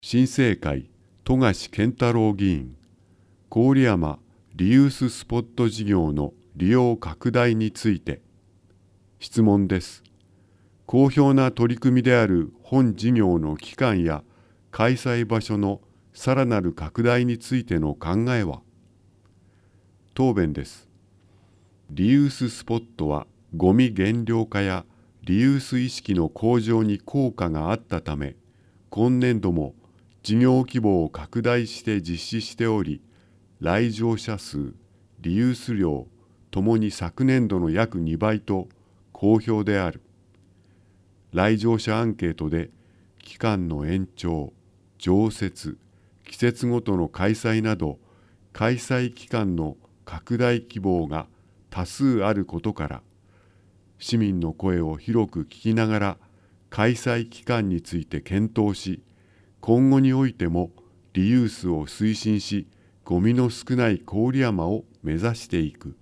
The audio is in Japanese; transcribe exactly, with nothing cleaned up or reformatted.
新生会富樫健太郎議員、郡山リユーススポット事業の利用拡大について。質問です。好評な取り組みである本事業の期間や開催場所のさらなる拡大についての考えは。答弁です。リユーススポットはゴミ減量化やリユース意識の向上に効果があったため、今年度も事業規模を拡大して実施しており、来場者数、リユース量ともに昨年度の約にばいと好評である。来場者アンケートで期間の延長、常設、季節ごとの開催など開催期間の拡大希望が多数あることから、市民の声を広く聞きながら開催期間について検討し、今後においてもリユースを推進し、ゴミの少ない郡山を目指していく。